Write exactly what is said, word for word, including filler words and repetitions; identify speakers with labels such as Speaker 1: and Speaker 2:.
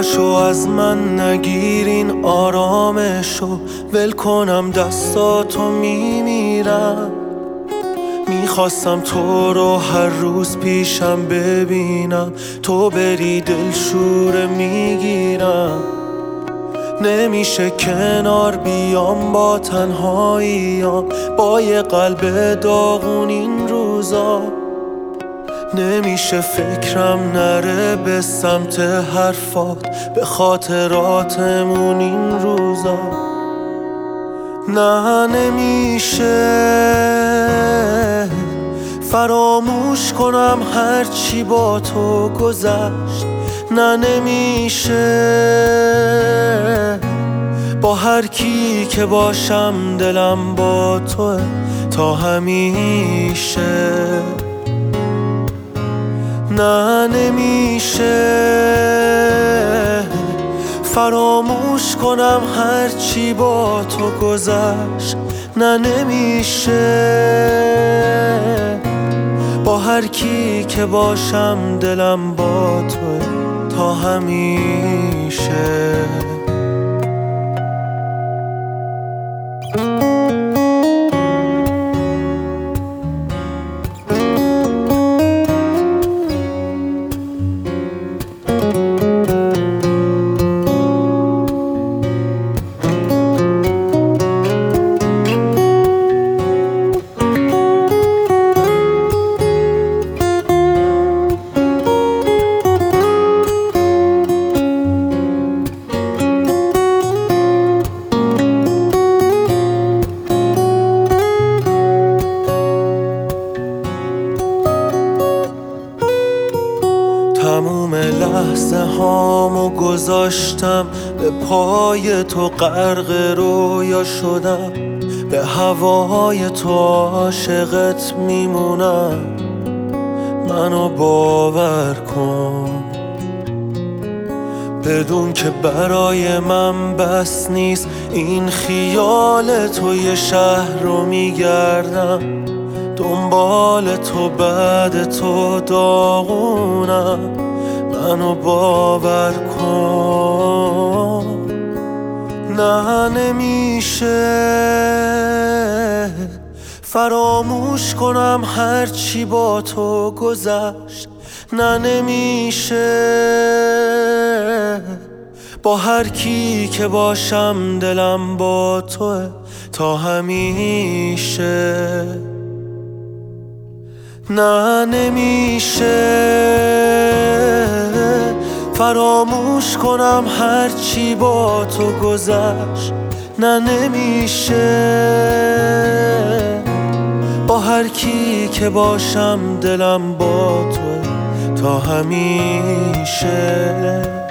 Speaker 1: نشو از من نگیر این آرامشو، ول کنم دستاتو میمیرم. میخواستم تو رو هر روز پیشم ببینم، تو بری دلشوره میگیرم. نمیشه کنار بیام با تنهاییام، با یه قلب داغون این روزا. نمیشه فکرم نره به سمت حرفات، به خاطراتمون این روزا. نه نمیشه فراموش کنم هرچی با تو گذشت. نه نمیشه با هر کی که باشم دلم با توه تا همیشه. نه نمیشه فراموش کنم هرچی با تو گذشت. نه نمیشه با هر کی که باشم دلم با توه تا همیشه. تموم لحظه هامو گذاشتم به پای تو، غرق رویا شدم. به هوای تو عاشقت میمونم، منو باور کن. بدون که برای من بس نیست این خیال تو، یه شهر رو میگردم دنبال تو، بعد تو داغونم. منو باور کن. نه نمیشه فراموش کنم هرچی با تو گذشت. نه نمیشه با هر کی که باشم دلم با توه تا همیشه. نه نمیشه فراموش کنم هرچی با تو گذشت. نه نمیشه با هر کی که باشم دلم با تو تا همیشه.